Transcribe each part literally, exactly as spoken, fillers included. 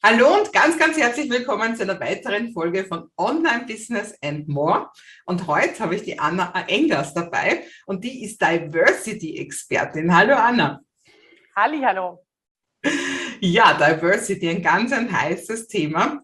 Hallo und ganz, ganz herzlich willkommen zu einer weiteren Folge von Online Business and More. Und heute habe ich die Anna Engers dabei und die ist Diversity-Expertin. Hallo Anna. Halli, hallo. Ja, Diversity, ein ganz ein heißes Thema.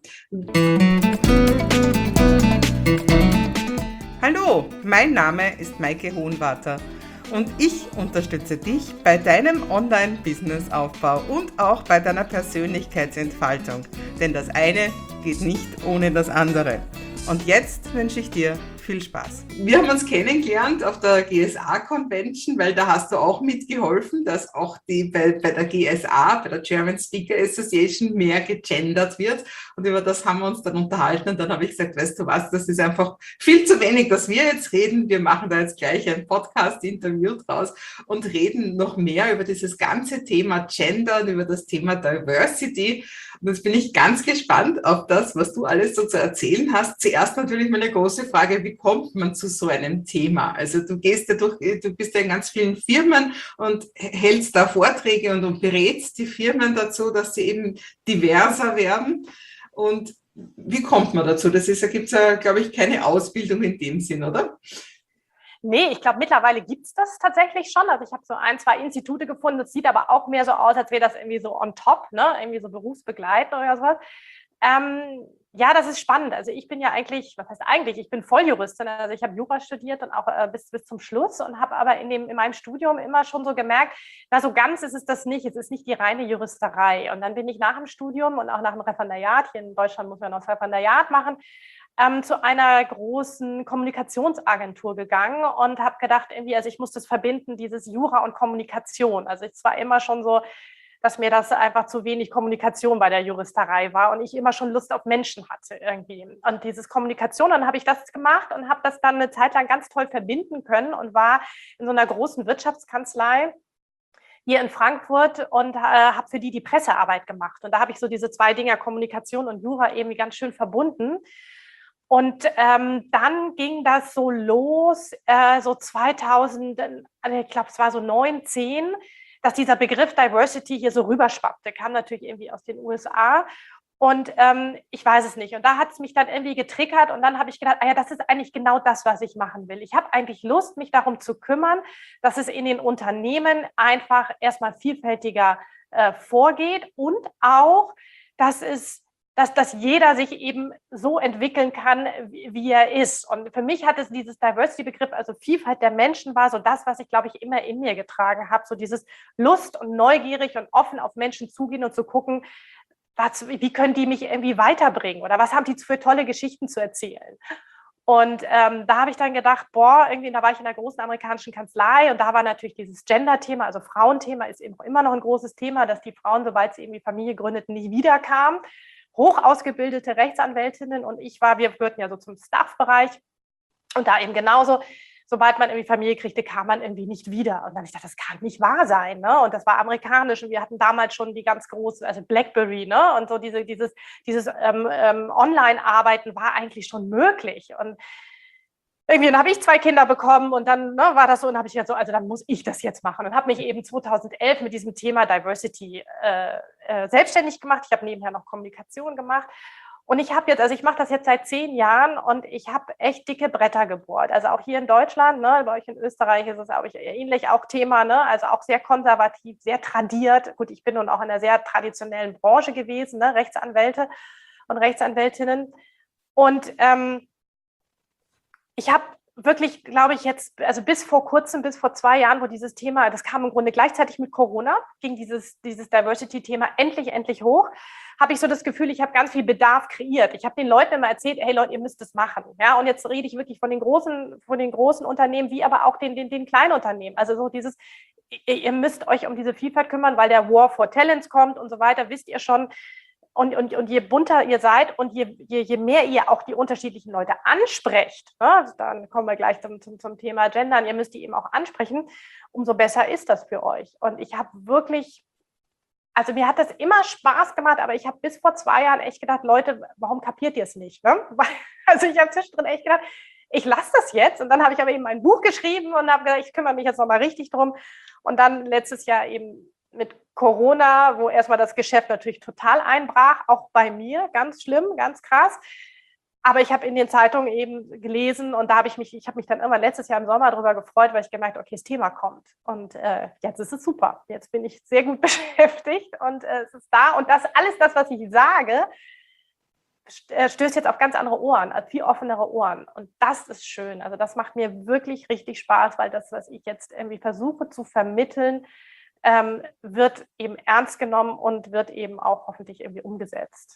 Hallo, mein Name ist Maike Hohenwarter. Und ich unterstütze dich bei deinem Online-Business-Aufbau und auch bei deiner Persönlichkeitsentfaltung. Denn das eine geht nicht ohne das andere. Und jetzt wünsche ich dir viel Spaß. Wir haben uns kennengelernt auf der G S A-Convention, weil da hast du auch mitgeholfen, dass auch die bei, bei der G S A, bei der German Speaker Association, mehr gegendert wird. Und über das haben wir uns dann unterhalten. Und dann habe ich gesagt, weißt du was, das ist einfach viel zu wenig, dass wir jetzt reden. Wir machen da jetzt gleich ein Podcast-Interview draus und reden noch mehr über dieses ganze Thema Gender und über das Thema Diversity. Und jetzt bin ich ganz gespannt auf das, was du alles so zu erzählen hast. Zuerst natürlich meine große Frage, wie kommt man zu so einem Thema? Also du gehst ja durch, du bist ja in ganz vielen Firmen und hältst da Vorträge und, und berätst die Firmen dazu, dass sie eben diverser werden. Und wie kommt man dazu? Das ist, da gibt es ja, glaube ich, keine Ausbildung in dem Sinn, oder? Nee, ich glaube, mittlerweile gibt es das tatsächlich schon. Also ich habe so ein, zwei Institute gefunden. Das sieht aber auch mehr so aus, als wäre das irgendwie so on top, ne? Irgendwie so berufsbegleitend oder sowas. Ähm, ja, das ist spannend. Also ich bin ja eigentlich, was heißt eigentlich, ich bin Volljuristin. Also ich habe Jura studiert und auch äh, bis, bis zum Schluss und habe aber in, dem, in meinem Studium immer schon so gemerkt, na so ganz ist es das nicht. Es ist nicht die reine Juristerei. Und dann bin ich nach dem Studium und auch nach dem Referendariat, hier in Deutschland muss man noch das Referendariat machen, Ähm, zu einer großen Kommunikationsagentur gegangen und habe gedacht, irgendwie, also ich muss das verbinden, dieses Jura und Kommunikation. Also es war immer schon so, dass mir das einfach zu wenig Kommunikation bei der Juristerei war und ich immer schon Lust auf Menschen hatte irgendwie. Und dieses Kommunikation, dann habe ich das gemacht und habe das dann eine Zeit lang ganz toll verbinden können und war in so einer großen Wirtschaftskanzlei hier in Frankfurt und äh, habe für die die Pressearbeit gemacht. Und da habe ich so diese zwei Dinger, Kommunikation und Jura, irgendwie ganz schön verbunden. Und ähm, dann ging das so los, äh, so zweitausend, ich glaube, es war so neun, zehn, dass dieser Begriff Diversity hier so rüberschwappte. Kam natürlich irgendwie aus den U S A. Und ähm, ich weiß es nicht. Und da hat es mich dann irgendwie getriggert. Und dann habe ich gedacht, ah ja, das ist eigentlich genau das, was ich machen will. Ich habe eigentlich Lust, mich darum zu kümmern, dass es in den Unternehmen einfach erstmal vielfältiger äh, vorgeht und auch, dass es Dass, dass jeder sich eben so entwickeln kann, wie, wie er ist. Und für mich hat es dieses Diversity-Begriff, also Vielfalt der Menschen, war so das, was ich, glaube ich, immer in mir getragen habe. So dieses Lust und neugierig und offen auf Menschen zugehen und zu gucken, was, wie können die mich irgendwie weiterbringen oder was haben die für tolle Geschichten zu erzählen. Und ähm, da habe ich dann gedacht, boah, irgendwie, da war ich in einer großen amerikanischen Kanzlei und da war natürlich dieses Gender-Thema, also Frauenthema ist eben immer noch ein großes Thema, dass die Frauen, sobald sie irgendwie Familie gründeten, nie wiederkamen. Hoch ausgebildete Rechtsanwältinnen und ich war, wir gehörten ja so zum Staff-Bereich und da eben genauso, sobald man irgendwie Familie kriegte, kam man irgendwie nicht wieder. Und dann habe ich gedacht, das kann nicht wahr sein, ne? Und das war amerikanisch und wir hatten damals schon die ganz große, also BlackBerry, ne? Und so diese, dieses, dieses ähm, ähm, Online-Arbeiten war eigentlich schon möglich. Und irgendwie habe ich zwei Kinder bekommen und dann ne, war das so und habe ich gedacht, so, also dann muss ich das jetzt machen und habe mich eben zweitausendelf mit diesem Thema Diversity äh, äh, selbstständig gemacht. Ich habe nebenher noch Kommunikation gemacht und ich habe jetzt, also ich mache das jetzt seit zehn Jahren und ich habe echt dicke Bretter gebohrt. Also auch hier in Deutschland, ne, bei euch in Österreich ist es auch ähnlich auch Thema, ne, also auch sehr konservativ, sehr tradiert. Gut, ich bin nun auch in einer sehr traditionellen Branche gewesen, ne, Rechtsanwälte und Rechtsanwältinnen und ähm, ich habe wirklich, glaube ich, jetzt, also bis vor kurzem, bis vor zwei Jahren, wo dieses Thema, das kam im Grunde gleichzeitig mit Corona, ging dieses, dieses Diversity-Thema endlich, endlich hoch, habe ich so das Gefühl, ich habe ganz viel Bedarf kreiert. Ich habe den Leuten immer erzählt, hey Leute, ihr müsst das machen. Ja, und jetzt rede ich wirklich von den großen, von den großen Unternehmen, wie aber auch den, den, den kleinen Unternehmen. Also so dieses, ihr müsst euch um diese Vielfalt kümmern, weil der War for Talents kommt und so weiter, wisst ihr schon. Und, und, und je bunter ihr seid und je, je, je mehr ihr auch die unterschiedlichen Leute ansprecht, ne, dann kommen wir gleich zum, zum, zum Thema Gendern, ihr müsst die eben auch ansprechen, umso besser ist das für euch. Und ich habe wirklich, also mir hat das immer Spaß gemacht, aber ich habe bis vor zwei Jahren echt gedacht, Leute, warum kapiert ihr es nicht? Ne? Also ich habe zwischendrin echt gedacht, ich lasse das jetzt. Und dann habe ich aber eben ein Buch geschrieben und habe gesagt, ich kümmere mich jetzt nochmal richtig drum. Und dann letztes Jahr eben mit Corona, wo erstmal das Geschäft natürlich total einbrach, auch bei mir, ganz schlimm, ganz krass. Aber ich habe in den Zeitungen eben gelesen und da habe ich mich, ich habe mich dann irgendwann letztes Jahr im Sommer darüber gefreut, weil ich gemerkt habe, okay, das Thema kommt. Und äh, jetzt ist es super. Jetzt bin ich sehr gut beschäftigt und äh, es ist da. Und das alles das, was ich sage, stößt jetzt auf ganz andere Ohren, auf viel offenere Ohren. Und das ist schön. Also das macht mir wirklich richtig Spaß, weil das, was ich jetzt irgendwie versuche zu vermitteln, ähm, wird eben ernst genommen und wird eben auch hoffentlich irgendwie umgesetzt.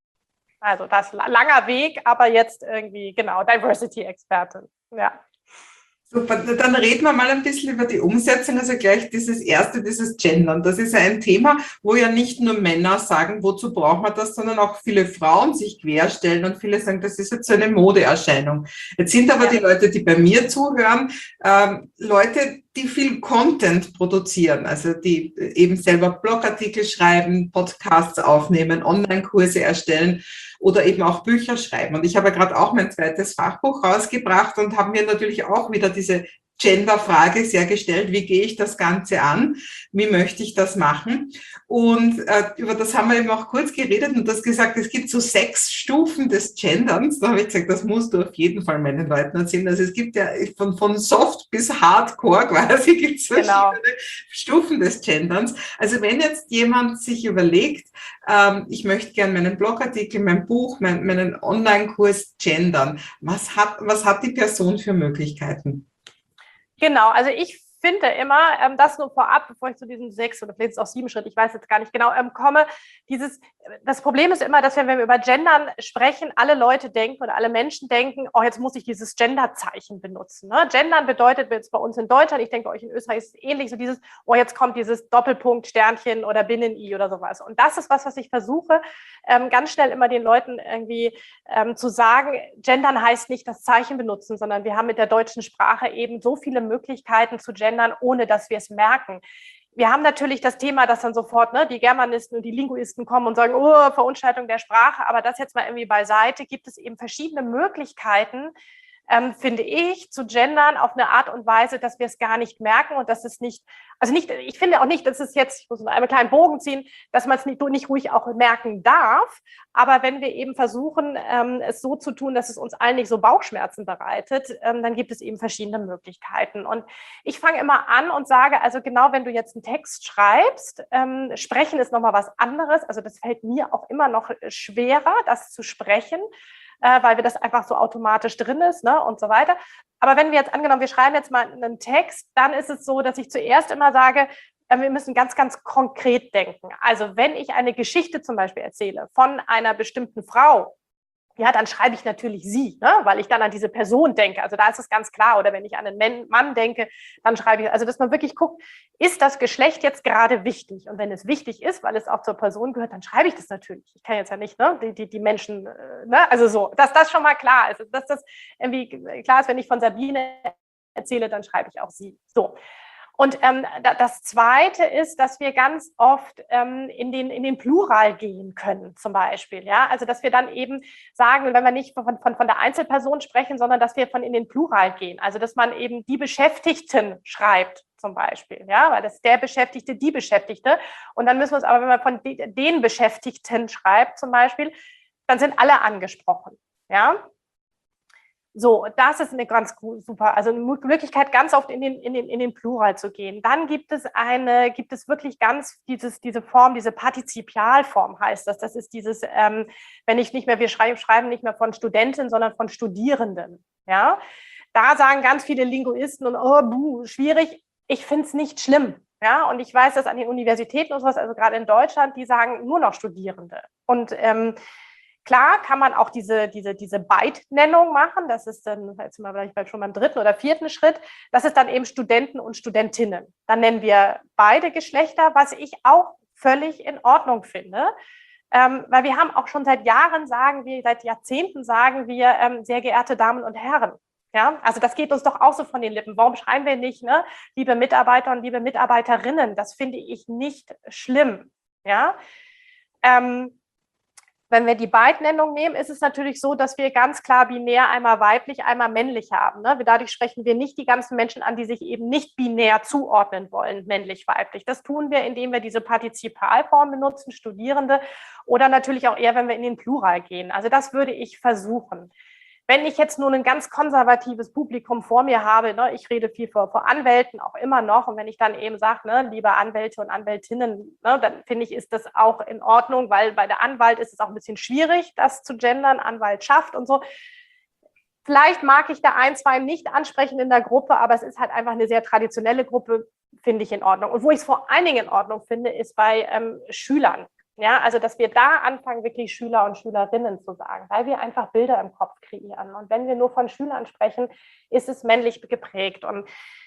Also das ist ein langer Weg, aber jetzt irgendwie, genau, Diversity-Expertin. Ja. Super, dann reden wir mal ein bisschen über die Umsetzung, also gleich dieses erste, dieses Gendern. Das ist ja ein Thema, wo ja nicht nur Männer sagen, wozu braucht man das, sondern auch viele Frauen sich querstellen und viele sagen, das ist jetzt so eine Modeerscheinung. Jetzt sind aber ja. die Leute, die bei mir zuhören, ähm, Leute, die viel Content produzieren, also die eben selber Blogartikel schreiben, Podcasts aufnehmen, Online-Kurse erstellen oder eben auch Bücher schreiben. Und ich habe ja gerade auch mein zweites Fachbuch rausgebracht und habe mir natürlich auch wieder diese Gender-Frage sehr gestellt, wie gehe ich das Ganze an, wie möchte ich das machen? Und äh, über das haben wir eben auch kurz geredet und das gesagt, es gibt so sechs Stufen des Genderns. Da habe ich gesagt, das musst du auf jeden Fall meinen Leuten erzählen. Also es gibt ja von, von Soft bis Hardcore quasi, gibt es verschiedene genau. Stufen des Genderns. Also wenn jetzt jemand sich überlegt, ähm, ich möchte gerne meinen Blogartikel, mein Buch, mein, meinen Online-Kurs gendern, was hat, was hat die Person für Möglichkeiten? Genau, also ich finde immer, ähm, das nur vorab, bevor ich zu diesen sechs oder vielleicht auch sieben Schritt, ich weiß jetzt gar nicht genau, ähm, komme, dieses, das Problem ist immer, dass wenn wir über Gendern sprechen, alle Leute denken oder alle Menschen denken, oh, jetzt muss ich dieses Genderzeichen benutzen. Ne? Gendern bedeutet jetzt bei uns in Deutschland, ich denke, bei euch in Österreich ist es ähnlich, so dieses, oh, jetzt kommt dieses Doppelpunkt, Sternchen oder Binnen-I oder sowas. Und das ist was, was ich versuche, ähm, ganz schnell immer den Leuten irgendwie ähm, zu sagen, Gendern heißt nicht das Zeichen benutzen, sondern wir haben mit der deutschen Sprache eben so viele Möglichkeiten zu gendern, ohne dass wir es merken. Wir haben natürlich das Thema, dass dann sofort ne, die Germanisten und die Linguisten kommen und sagen, oh, Verunstaltung der Sprache, aber das jetzt mal irgendwie beiseite, gibt es eben verschiedene Möglichkeiten, ähm, finde ich, zu gendern auf eine Art und Weise, dass wir es gar nicht merken und dass es nicht, also nicht, ich finde auch nicht, dass es jetzt, ich muss mal einen kleinen Bogen ziehen, dass man es nicht, nicht ruhig auch merken darf, aber wenn wir eben versuchen, ähm, es so zu tun, dass es uns allen nicht so Bauchschmerzen bereitet, ähm, dann gibt es eben verschiedene Möglichkeiten. Und ich fange immer an und sage, also genau, wenn du jetzt einen Text schreibst, ähm, sprechen ist nochmal was anderes, also das fällt mir auch immer noch schwerer, das zu sprechen, äh, weil wir das einfach so automatisch drin ist, ne, und so weiter. Aber wenn wir jetzt angenommen, wir schreiben jetzt mal einen Text, dann ist es so, dass ich zuerst immer sage, äh, wir müssen ganz, ganz konkret denken. Also wenn ich eine Geschichte zum Beispiel erzähle von einer bestimmten Frau, ja, dann schreibe ich natürlich sie, ne? Weil ich dann an diese Person denke. Also da ist es ganz klar. Oder wenn ich an einen Mann denke, dann schreibe ich, also dass man wirklich guckt, ist das Geschlecht jetzt gerade wichtig? Und wenn es wichtig ist, weil es auch zur Person gehört, dann schreibe ich das natürlich. Ich kann jetzt ja nicht, ne, die, die, die Menschen, ne, also so, dass das schon mal klar ist. Dass das irgendwie klar ist, wenn ich von Sabine erzähle, dann schreibe ich auch sie. So. Und ähm, das Zweite ist, dass wir ganz oft ähm, in, den, in den Plural gehen können, zum Beispiel. Ja? Also, dass wir dann eben sagen, wenn wir nicht von, von, von der Einzelperson sprechen, sondern dass wir von in den Plural gehen. Also, dass man eben die Beschäftigten schreibt, zum Beispiel. Ja? Weil das ist der Beschäftigte, die Beschäftigte. Und dann müssen wir uns aber, wenn man von den Beschäftigten schreibt, zum Beispiel, dann sind alle angesprochen. Ja? So, das ist eine ganz super, also eine Möglichkeit, ganz oft in den, in den, in den Plural zu gehen. Dann gibt es eine, gibt es wirklich ganz dieses, diese Form, diese Partizipialform heißt das. Das ist dieses, ähm, wenn ich nicht mehr, wir schreiben, schreiben nicht mehr von Studenten, sondern von Studierenden. Ja, da sagen ganz viele Linguisten und oh, buh, schwierig. Ich finde es nicht schlimm. Ja, und ich weiß, dass an den Universitäten und sowas, also gerade in Deutschland, die sagen nur noch Studierende. Und ähm, klar kann man auch diese, diese, diese Byte-Nennung machen. Das ist dann, jetzt sind wir vielleicht schon beim dritten oder vierten Schritt. Das ist dann eben Studenten und Studentinnen. Dann nennen wir beide Geschlechter, was ich auch völlig in Ordnung finde. Ähm, weil wir haben auch schon seit Jahren, sagen wir, seit Jahrzehnten sagen wir, ähm, sehr geehrte Damen und Herren. Ja, also das geht uns doch auch so von den Lippen. Warum schreiben wir nicht, ne, liebe Mitarbeiter und liebe Mitarbeiterinnen? Das finde ich nicht schlimm. Ja, ähm, Wenn wir die Beidnennung nehmen, ist es natürlich so, dass wir ganz klar binär einmal weiblich, einmal männlich haben. Ne? Dadurch sprechen wir nicht die ganzen Menschen an, die sich eben nicht binär zuordnen wollen, männlich, weiblich. Das tun wir, indem wir diese Partizipalform benutzen, Studierende, oder natürlich auch eher, wenn wir in den Plural gehen. Also das würde ich versuchen. Wenn ich jetzt nur ein ganz konservatives Publikum vor mir habe, ne, ich rede viel vor, vor Anwälten auch immer noch, und wenn ich dann eben sage, ne, liebe Anwälte und Anwältinnen, ne, dann finde ich, ist das auch in Ordnung, weil bei der Anwalt ist es auch ein bisschen schwierig, das zu gendern, Anwaltschaft und so. Vielleicht mag ich da ein, zwei nicht ansprechen in der Gruppe, aber es ist halt einfach eine sehr traditionelle Gruppe, finde ich in Ordnung. Und wo ich es vor allen Dingen in Ordnung finde, ist bei ähm, Schülern. Ja, also dass wir da anfangen, wirklich Schüler und Schülerinnen zu sagen, weil wir einfach Bilder im Kopf kreieren. Und wenn wir nur von Schülern sprechen, ist es männlich geprägt. Und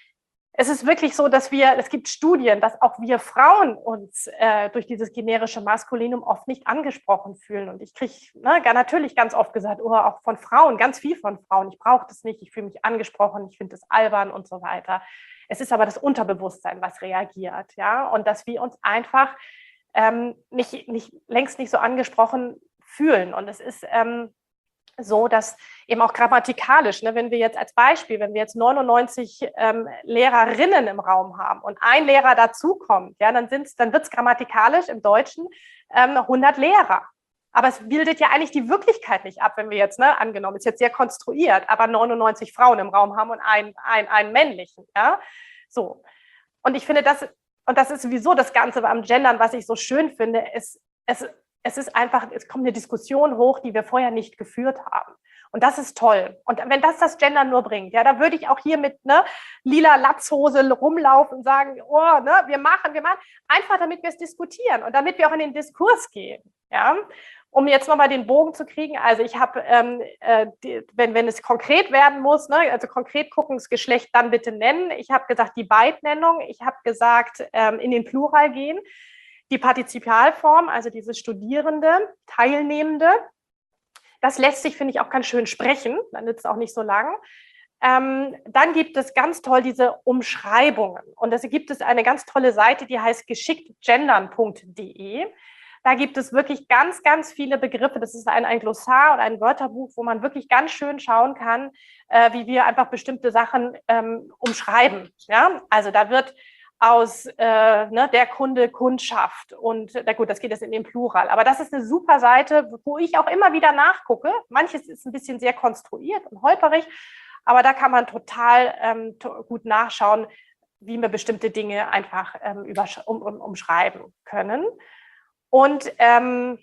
es ist wirklich so, dass wir, es gibt Studien, dass auch wir Frauen uns äh, durch dieses generische Maskulinum oft nicht angesprochen fühlen. Und ich kriege ne, natürlich ganz oft gesagt, oh, auch von Frauen, ganz viel von Frauen, ich brauche das nicht, ich fühle mich angesprochen, ich finde das albern und so weiter. Es ist aber das Unterbewusstsein, was reagiert. Ja? Und dass wir uns einfach Ähm, nicht, nicht, längst nicht so angesprochen fühlen. Und es ist ähm, so, dass eben auch grammatikalisch, ne, wenn wir jetzt als Beispiel, wenn wir jetzt neunundneunzig ähm, Lehrerinnen im Raum haben und ein Lehrer dazukommt, ja, dann, dann wird es grammatikalisch im Deutschen ähm, hundert Lehrer. Aber es bildet ja eigentlich die Wirklichkeit nicht ab, wenn wir jetzt, ne, angenommen, ist jetzt sehr konstruiert, aber neunundneunzig Frauen im Raum haben und einen, einen, einen männlichen. Ja? So. Und ich finde, das Und das ist sowieso das Ganze am Gendern, was ich so schön finde. Es, es, es ist einfach, es kommt eine Diskussion hoch, die wir vorher nicht geführt haben. Und das ist toll. Und wenn das das Gendern nur bringt, ja, da würde ich auch hier mit ne, lila Latzhose rumlaufen und sagen, oh, ne, wir machen, wir machen. Einfach damit wir es diskutieren und damit wir auch in den Diskurs gehen. Ja. Um jetzt nochmal den Bogen zu kriegen, also ich habe, ähm, äh, wenn, wenn es konkret werden muss, ne, also konkret gucken, das Geschlecht dann bitte nennen. Ich habe gesagt, die Beidnennung. Ich habe gesagt, ähm, in den Plural gehen. Die Partizipalform, also diese Studierende, Teilnehmende. Das lässt sich, finde ich, auch ganz schön sprechen. Dann nützt es auch nicht so lang. Ähm, dann gibt es ganz toll diese Umschreibungen. Und es gibt es eine ganz tolle Seite, die heißt geschicktgendern punkt de. Da gibt es wirklich ganz, ganz viele Begriffe. Das ist ein, ein Glossar oder ein Wörterbuch, wo man wirklich ganz schön schauen kann, äh, wie wir einfach bestimmte Sachen ähm, umschreiben. Ja? Also da wird aus äh, ne, der Kunde Kundschaft und na gut, das geht jetzt in den Plural. Aber das ist eine super Seite, wo ich auch immer wieder nachgucke. Manches ist ein bisschen sehr konstruiert und holperig, aber da kann man total ähm, to- gut nachschauen, wie wir bestimmte Dinge einfach ähm, übersch- um, um, umschreiben können. Und ähm,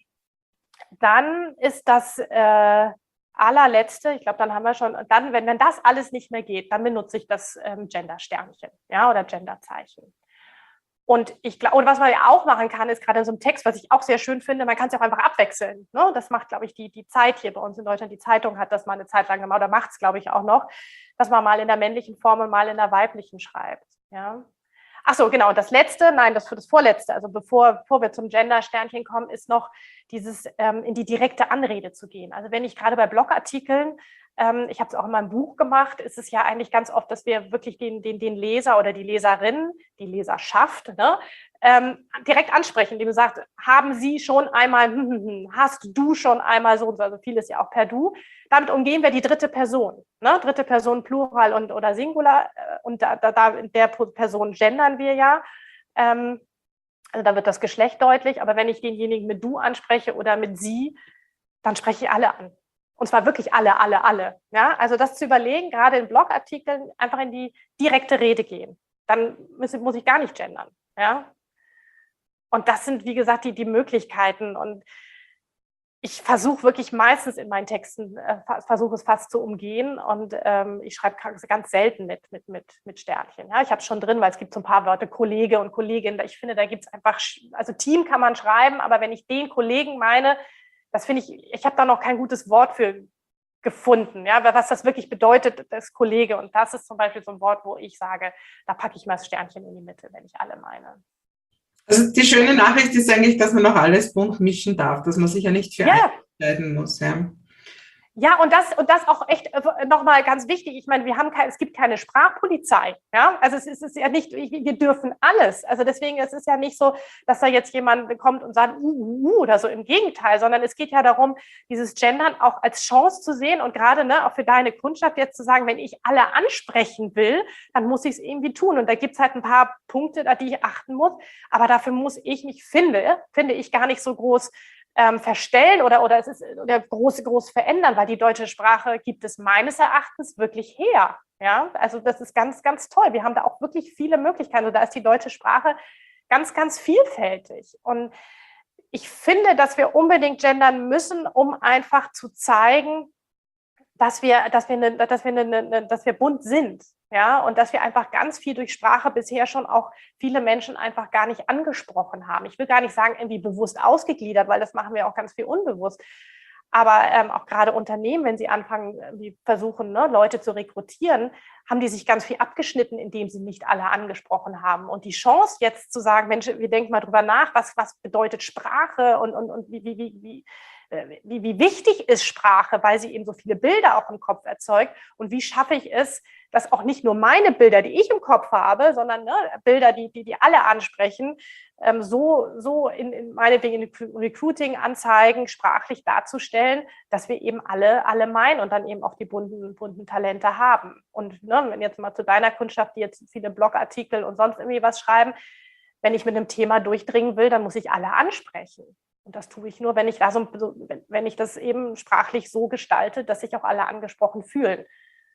dann ist das äh, allerletzte, ich glaube, dann haben wir schon, dann, wenn, wenn das alles nicht mehr geht, dann benutze ich das ähm, Gender-Sternchen, ja, oder Gender-Zeichen. Und ich glaube, und was man ja auch machen kann, ist gerade in so einem Text, was ich auch sehr schön finde, man kann es ja auch einfach abwechseln. Ne? Das macht, glaube ich, die, die Zeit hier bei uns in Deutschland. Die Zeitung hat das mal eine Zeit lang gemacht, oder macht es, glaube ich, auch noch, dass man mal in der männlichen Form und mal in der weiblichen schreibt. Ja. Ach so, genau. Und das Letzte, nein, das für das Vorletzte, also bevor, bevor wir zum Gender-Sternchen kommen, ist noch dieses ähm, in die direkte Anrede zu gehen. Also wenn ich gerade bei Blogartikeln, ähm, ich habe es auch in meinem Buch gemacht, ist es ja eigentlich ganz oft, dass wir wirklich den, den, den Leser oder die Leserin, die Leserschaft, ne, ähm, direkt ansprechen, indem du sagst, haben Sie schon einmal, hm, hm, hm, hast du schon einmal so und so, also vieles ja auch per Du. Damit umgehen wir die dritte Person, ne? Dritte Person Plural und oder Singular, und da, da, da in der Person gendern wir ja. Ähm, also da wird das Geschlecht deutlich, aber wenn ich denjenigen mit Du anspreche oder mit Sie, dann spreche ich alle an. Und zwar wirklich alle, alle, alle. Ja? Also das zu überlegen, gerade in Blogartikeln, einfach in die direkte Rede gehen. Dann muss, muss ich gar nicht gendern. Ja? Und das sind, wie gesagt, die, die Möglichkeiten. Und ich versuche wirklich meistens in meinen Texten, äh, versuche es fast zu umgehen, und ähm, ich schreibe ganz selten mit, mit, mit, mit Sternchen. Ja? Ich habe es schon drin, weil es gibt so ein paar Wörter, Kollege und Kollegin. Ich finde, da gibt es einfach, also Team kann man schreiben, aber wenn ich den Kollegen meine, das finde ich, ich habe da noch kein gutes Wort für gefunden, ja? Was das wirklich bedeutet, das Kollege. Und das ist zum Beispiel so ein Wort, wo ich sage, da packe ich mal das Sternchen in die Mitte, wenn ich alle meine. Also die schöne Nachricht ist eigentlich, dass man auch alles bunt mischen darf, dass man sich ja nicht für Ja. eins entscheiden muss. Ja. Ja, und das, und das auch echt nochmal ganz wichtig. Ich meine, wir haben kein, es gibt keine Sprachpolizei. Ja, also es ist, es ist ja nicht, wir dürfen alles. Also deswegen, es ist ja nicht so, dass da jetzt jemand kommt und sagt, uh, uh, uh, oder so. Im Gegenteil, sondern es geht ja darum, dieses Gendern auch als Chance zu sehen und gerade ne, auch für deine Kundschaft jetzt zu sagen, wenn ich alle ansprechen will, dann muss ich es irgendwie tun. Und da gibt es halt ein paar Punkte, auf die ich achten muss. Aber dafür muss ich mich, finde, finde ich gar nicht so groß Ähm, verstellen oder, oder es ist oder groß, groß verändern, weil die deutsche Sprache gibt es meines Erachtens wirklich her. Ja, also das ist ganz, ganz toll. Wir haben da auch wirklich viele Möglichkeiten. Also da ist die deutsche Sprache ganz, ganz vielfältig. Und ich finde, dass wir unbedingt gendern müssen, um einfach zu zeigen, dass wir, dass wir, eine, dass wir, eine, dass wir bunt sind. Ja, und dass wir einfach ganz viel durch Sprache bisher schon auch viele Menschen einfach gar nicht angesprochen haben. Ich will gar nicht sagen, irgendwie bewusst ausgegliedert, weil das machen wir auch ganz viel unbewusst. Aber ähm, auch gerade Unternehmen, wenn sie anfangen, die versuchen, ne, Leute zu rekrutieren, haben die sich ganz viel abgeschnitten, indem sie nicht alle angesprochen haben. Und die Chance jetzt zu sagen, Mensch, wir denken mal drüber nach, was, was bedeutet Sprache und, und, und wie, wie, wie, wie Wie, wie wichtig ist Sprache, weil sie eben so viele Bilder auch im Kopf erzeugt und wie schaffe ich es, dass auch nicht nur meine Bilder, die ich im Kopf habe, sondern ne, Bilder, die, die die alle ansprechen, ähm, so, so in, in meinetwegen in Recruiting-Anzeigen sprachlich darzustellen, dass wir eben alle, alle meinen und dann eben auch die bunten, bunten Talente haben. Und ne, wenn jetzt mal zu deiner Kundschaft, die jetzt viele Blogartikel und sonst irgendwie was schreiben, wenn ich mit einem Thema durchdringen will, dann muss ich alle ansprechen. Und das tue ich nur, wenn ich, da so, wenn ich das eben sprachlich so gestalte, dass sich auch alle angesprochen fühlen.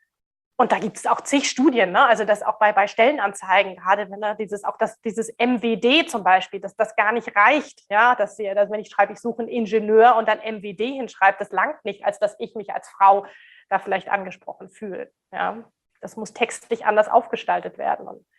Und da gibt es auch zig Studien, ne? Also das auch bei, bei Stellenanzeigen, gerade wenn da dieses, auch das, dieses M W D zum Beispiel, dass das gar nicht reicht, ja, dass, wir, dass wenn ich schreibe, ich suche einen Ingenieur und dann M W D hinschreibe, das langt nicht, als dass ich mich als Frau da vielleicht angesprochen fühle. Ja? Das muss textlich anders aufgestaltet werden. Und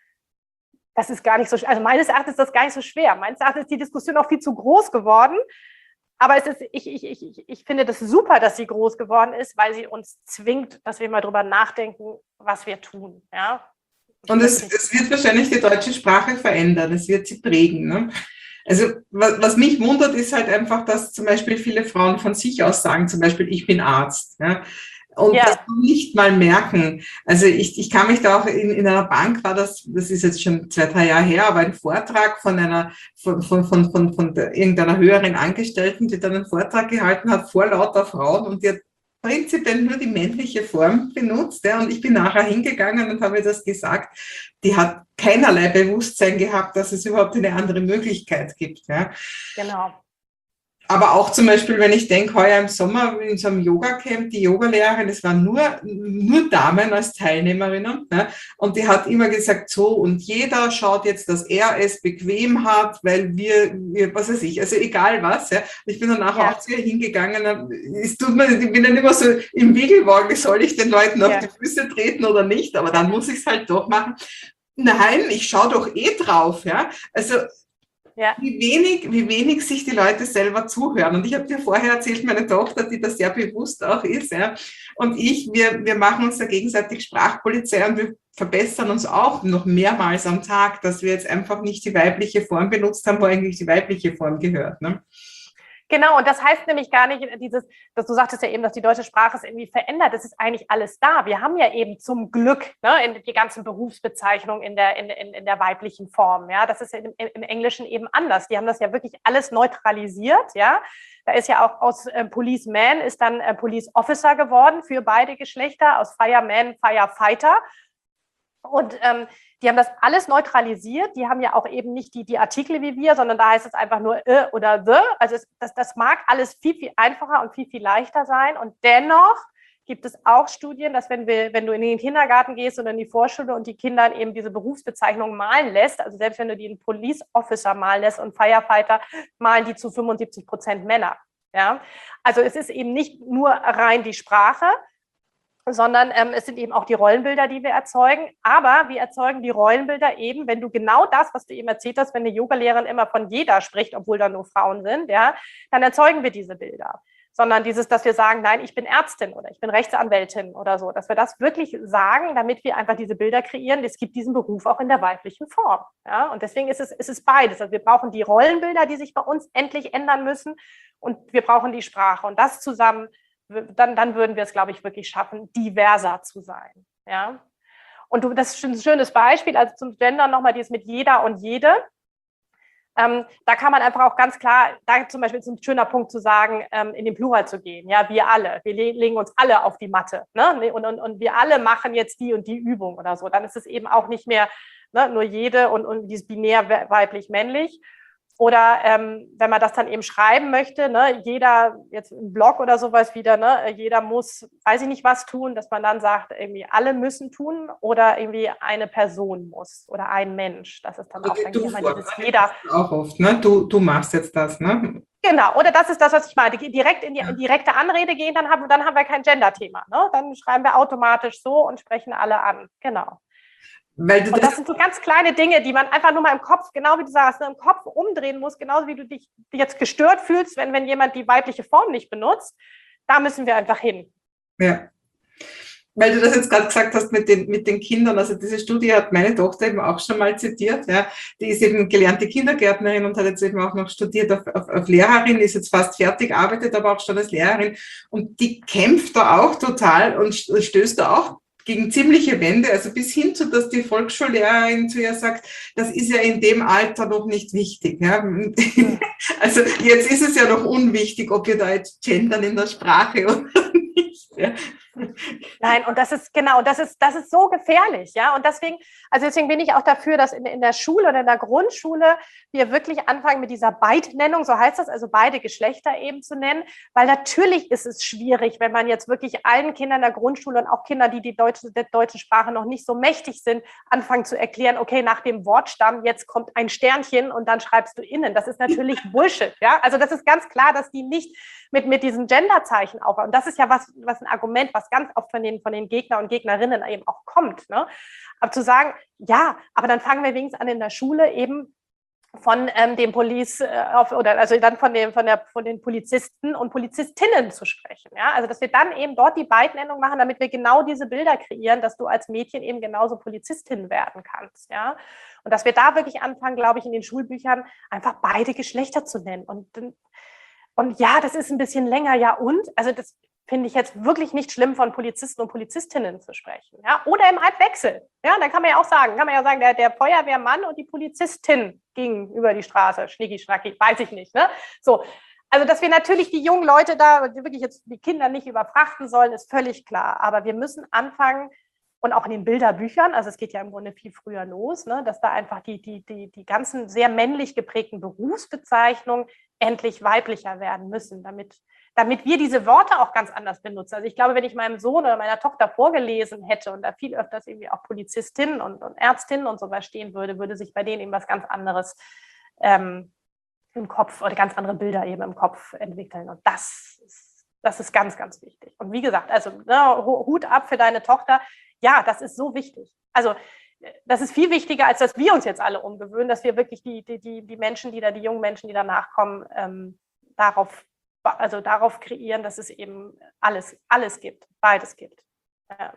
das ist gar nicht so, also meines Erachtens ist das gar nicht so schwer. Meines Erachtens ist die Diskussion auch viel zu groß geworden. Aber es ist, ich, ich, ich, ich finde das super, dass sie groß geworden ist, weil sie uns zwingt, dass wir mal drüber nachdenken, was wir tun. Ja? Und es, es wird wahrscheinlich die deutsche Sprache verändern, es wird sie prägen. Ne? Also was, was mich wundert, ist halt einfach, dass zum Beispiel viele Frauen von sich aus sagen, zum Beispiel, ich bin Arzt. Ja? Und ja. das nicht mal merken. Also ich, ich kann mich da auch in, in einer Bank war das, das ist jetzt schon zwei, drei Jahre her, aber ein Vortrag von einer, von, von, von, von, von der, irgendeiner höheren Angestellten, die dann einen Vortrag gehalten hat vor lauter Frauen und die hat prinzipiell nur die männliche Form benutzt. Ja, und ich bin nachher hingegangen und habe ihr das gesagt. Die hat keinerlei Bewusstsein gehabt, dass es überhaupt eine andere Möglichkeit gibt. Ja. Genau. Aber auch zum Beispiel, wenn ich denke, heuer im Sommer in so einem Yoga-Camp, die Yogalehrerin, es waren nur, nur Damen als Teilnehmerinnen, ne? Und die hat immer gesagt, so, und jeder schaut jetzt, dass er es bequem hat, weil wir, wir was weiß ich, also egal was. Ja? Ich bin dann nachher ja. auch zu ihr hingegangen, es tut mir, ich bin dann immer so im Wiegelwagen, soll ich den Leuten auf ja. die Füße treten oder nicht, aber dann muss ich es halt doch machen. Nein, ich schaue doch eh drauf, ja, also Ja. Wie wenig, wie wenig sich die Leute selber zuhören. Und ich habe dir vorher erzählt, meine Tochter, die das sehr bewusst auch ist, ja, und ich, wir, wir machen uns da gegenseitig Sprachpolizei und wir verbessern uns auch noch mehrmals am Tag, dass wir jetzt einfach nicht die weibliche Form benutzt haben, wo eigentlich die weibliche Form gehört. Ne? Genau, und das heißt nämlich gar nicht dieses, dass du sagtest ja eben, dass die deutsche Sprache es irgendwie verändert. Es ist eigentlich alles da. Wir haben ja eben zum Glück ne, in die ganzen Berufsbezeichnungen in der, in, in, in der weiblichen Form. Ja, das ist ja im, im Englischen eben anders. Die haben das ja wirklich alles neutralisiert. Ja, da ist ja auch aus äh, Policeman ist dann äh, Police Officer geworden für beide Geschlechter, aus Fireman Firefighter. Und ähm, die haben das alles neutralisiert. Die haben ja auch eben nicht die, die Artikel wie wir, sondern da heißt es einfach nur äh oder the. Also es, das, das mag alles viel, viel einfacher und viel, viel leichter sein. Und dennoch gibt es auch Studien, dass wenn, wir, wenn du in den Kindergarten gehst oder in die Vorschule und die Kinder eben diese Berufsbezeichnung malen lässt, also selbst wenn du die einen Police Officer malen lässt und Firefighter, malen die zu fünfundsiebzig Prozent Männer. Ja? Also es ist eben nicht nur rein die Sprache, sondern ähm, es sind eben auch die Rollenbilder, die wir erzeugen. Aber wir erzeugen die Rollenbilder eben, wenn du genau das, was du eben erzählt hast, wenn eine Yogalehrerin immer von jeder spricht, obwohl da nur Frauen sind, ja, dann erzeugen wir diese Bilder. Sondern dieses, dass wir sagen, nein, ich bin Ärztin oder ich bin Rechtsanwältin oder so, dass wir das wirklich sagen, damit wir einfach diese Bilder kreieren. Es gibt diesen Beruf auch in der weiblichen Form. Ja? Und deswegen ist es, ist es beides. Also wir brauchen die Rollenbilder, die sich bei uns endlich ändern müssen, und wir brauchen die Sprache. Und das zusammen dann, dann würden wir es, glaube ich, wirklich schaffen, diverser zu sein. Ja? Und du, das ist ein schönes Beispiel, also zum Gender nochmal dieses mit jeder und jede. Ähm, da kann man einfach auch ganz klar, da zum Beispiel ist ein schöner Punkt zu sagen, ähm, in den Plural zu gehen. Ja, wir alle, wir le- legen uns alle auf die Matte, ne? Und, und, und wir alle machen jetzt die und die Übung oder so. Dann ist es eben auch nicht mehr, ne, nur jede und, und dieses binär weiblich-männlich. Oder ähm, wenn man das dann eben schreiben möchte, ne, jeder, jetzt im Blog oder sowas wieder, ne, jeder muss, weiß ich nicht was tun, dass man dann sagt, irgendwie alle müssen tun oder irgendwie eine Person muss oder ein Mensch. Das ist dann Also auch, dann du immer vor, dieses ne? jeder. Auch oft, ne? Du, du machst jetzt das, ne? Genau, oder das ist das, was ich meine. Direkt in die in direkte Anrede gehen, dann haben, dann haben wir kein Gender-Thema. Ne? Dann schreiben wir automatisch so und sprechen alle an. Genau. Weil du Und das, das sind so ganz kleine Dinge, die man einfach nur mal im Kopf, genau wie du sagst, im Kopf umdrehen muss, genauso wie du dich jetzt gestört fühlst, wenn, wenn jemand die weibliche Form nicht benutzt. Da müssen wir einfach hin. ja. Weil du das jetzt gerade gesagt hast mit den, mit den Kindern, also diese Studie hat meine Tochter eben auch schon mal zitiert, ja, die ist eben gelernte Kindergärtnerin und hat jetzt eben auch noch studiert auf, auf, auf Lehrerin, ist jetzt fast fertig, arbeitet aber auch schon als Lehrerin und die kämpft da auch total und stößt da auch gegen ziemliche Wände, also bis hin zu, dass die Volksschullehrerin zu ihr sagt, das ist ja in dem Alter noch nicht wichtig. Ja. Also jetzt ist es ja noch unwichtig, ob wir da jetzt gendern in der Sprache oder nicht. Ja. Nein, und das ist genau, das ist, das ist so gefährlich, ja. Und deswegen, also deswegen bin ich auch dafür, dass in, in der Schule oder in der Grundschule wir wirklich anfangen mit dieser Beidnennung, so heißt das, also beide Geschlechter eben zu nennen, weil natürlich ist es schwierig, wenn man jetzt wirklich allen Kindern der Grundschule und auch Kindern, die die deutsche, der deutschen Sprache noch nicht so mächtig sind, anfangen zu erklären, okay, nach dem Wortstamm, jetzt kommt ein Sternchen und dann schreibst du innen. Das ist natürlich Bullshit, ja. Also das ist ganz klar, dass die nicht mit, mit diesen Genderzeichen aufbauen. Und das ist ja was, was ein Argument, was ganz oft von den, von den Gegner und Gegnerinnen eben auch kommt. Ne? Aber zu sagen, ja, aber dann fangen wir wenigstens an in der Schule eben von ähm, dem Police äh, auf, oder also dann von, dem, von, der, von den Polizisten und Polizistinnen zu sprechen. Ja? Also dass wir dann eben dort die Beidnennung machen, damit wir genau diese Bilder kreieren, dass du als Mädchen eben genauso Polizistin werden kannst. Ja? Und dass wir da wirklich anfangen, glaube ich, in den Schulbüchern einfach beide Geschlechter zu nennen. Und, und ja, das ist ein bisschen länger, ja und? Also das finde ich jetzt wirklich nicht schlimm, von Polizisten und Polizistinnen zu sprechen. Ja? Oder im Halbwechsel. Ja, dann kann man ja auch sagen, kann man ja sagen, der, der Feuerwehrmann und die Polizistin gingen über die Straße, schnicki, schnacki, weiß ich nicht. Ne? So, also, dass wir natürlich die jungen Leute da, wirklich jetzt die Kinder nicht überfrachten sollen, ist völlig klar. Aber wir müssen anfangen, und auch in den Bilderbüchern, also es geht ja im Grunde viel früher los, ne, dass da einfach die, die, die, die ganzen sehr männlich geprägten Berufsbezeichnungen endlich weiblicher werden müssen, damit, damit wir diese Worte auch ganz anders benutzen. Also ich glaube, wenn ich meinem Sohn oder meiner Tochter vorgelesen hätte und da viel öfters irgendwie auch Polizistinnen und, und Ärztinnen und sowas stehen würde, würde sich bei denen eben was ganz anderes ähm, im Kopf oder ganz andere Bilder eben im Kopf entwickeln. Und das ist, das ist ganz, ganz wichtig. Und wie gesagt, also ne, Hut ab für deine Tochter. Ja, das ist so wichtig. Also das ist viel wichtiger, als dass wir uns jetzt alle umgewöhnen, dass wir wirklich die, die, die, die Menschen, die da, die jungen Menschen, die danach kommen, ähm, darauf, also darauf kreieren, dass es eben alles, alles gibt, beides gibt. Ja.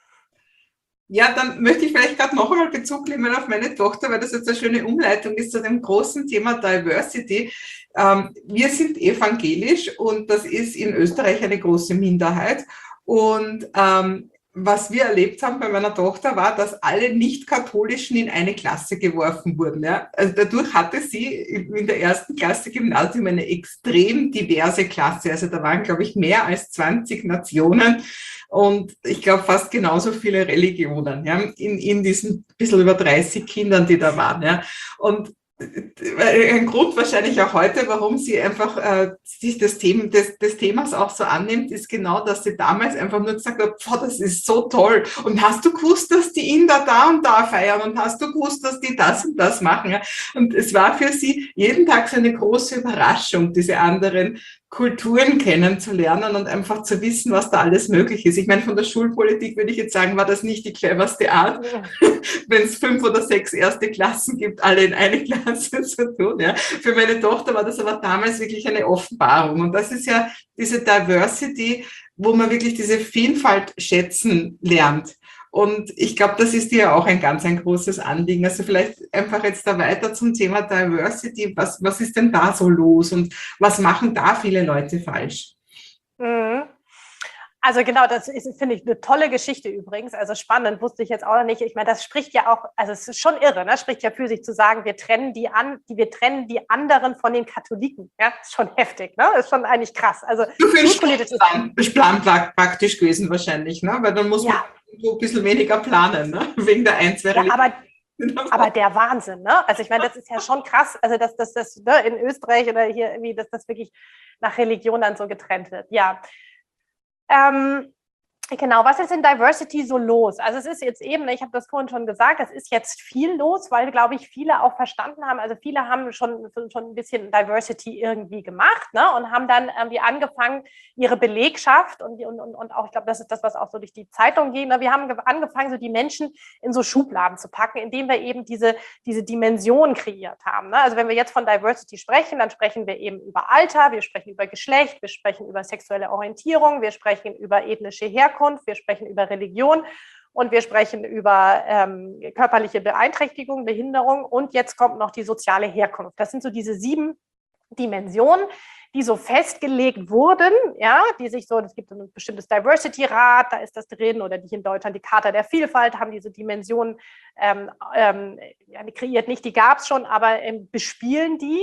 Ja, dann möchte ich vielleicht gerade noch einmal Bezug nehmen auf meine Tochter, weil das jetzt eine schöne Umleitung ist zu dem großen Thema Diversity. Ähm, wir sind evangelisch und das ist in Österreich eine große Minderheit. Und ähm, was wir erlebt haben bei meiner Tochter war, dass alle Nicht-Katholischen in eine Klasse geworfen wurden. Ja? Also dadurch hatte sie in der ersten Klasse Gymnasium eine extrem diverse Klasse. Also da waren, glaube ich, mehr als zwanzig Nationen und ich glaube fast genauso viele Religionen, ja, in, in diesen bisschen über dreißig Kindern, die da waren. Ja? Und ein Grund wahrscheinlich auch heute, warum sie einfach äh, sich des, Themen, des, des Themas auch so annimmt, ist genau, dass sie damals einfach nur gesagt hat, boah, das ist so toll. Und hast du gewusst, dass die Inder da und da feiern? Und hast du gewusst, dass die das und das machen? Ja? Und es war für sie jeden Tag so eine große Überraschung, diese anderen Kulturen kennenzulernen und einfach zu wissen, was da alles möglich ist. Ich meine, von der Schulpolitik würde ich jetzt sagen, war das nicht die cleverste Art, ja. Wenn es fünf oder sechs erste Klassen gibt, alle in eine Klasse zu tun. Ja. Für meine Tochter war das aber damals wirklich eine Offenbarung. Und das ist ja diese Diversity, wo man wirklich diese Vielfalt schätzen lernt. Und ich glaube, das ist dir auch ein ganz ein großes Anliegen. Also vielleicht einfach jetzt da weiter zum Thema Diversity. Was, was ist denn da so los und was machen da viele Leute falsch? Mhm. Also genau, das ist, finde ich, eine tolle Geschichte übrigens. Also spannend, wusste ich jetzt auch noch nicht. Ich meine, das spricht ja auch, also es ist schon irre, ne? Spricht ja für sich zu sagen, wir trennen die an, die, wir trennen die anderen von den Katholiken. Ja, ist schon heftig, ne? Ist schon eigentlich krass. Also Zu viel Stundenplan praktisch gewesen wahrscheinlich, ne? Weil dann muss man ja. so ein bisschen weniger planen, ne? Wegen der ein, zwei ja, aber Aber der Wahnsinn, ne? Also ich meine, das ist ja schon krass, also dass das, das ne, in Österreich oder hier irgendwie, dass das wirklich nach Religion dann so getrennt wird. Ja. Ähm, genau, was ist in Diversity so los? Also es ist jetzt eben, ich habe das vorhin schon gesagt, es ist jetzt viel los, weil, glaube ich, viele auch verstanden haben, also viele haben schon, schon ein bisschen Diversity irgendwie gemacht, ne? Und haben dann irgendwie angefangen, ihre Belegschaft und, und, und auch, ich glaube, das ist das, was auch so durch die Zeitung ging, ne? Wir haben angefangen, so die Menschen in so Schubladen zu packen, indem wir eben diese, diese Dimension kreiert haben, ne? Also wenn wir jetzt von Diversity sprechen, dann sprechen wir eben über Alter, wir sprechen über Geschlecht, wir sprechen über sexuelle Orientierung, wir sprechen über ethnische Herkunft, wir sprechen über Religion und wir sprechen über ähm, körperliche Beeinträchtigung, Behinderung und jetzt kommt noch die soziale Herkunft. Das sind so diese sieben Dimensionen, die so festgelegt wurden, ja, die sich so, es gibt ein bestimmtes Diversity-Rat, da ist das drin, oder die in Deutschland, die Charta der Vielfalt, haben diese Dimensionen ähm, ähm, ja, kreiert, nicht, die gab es schon, aber ähm, bespielen die.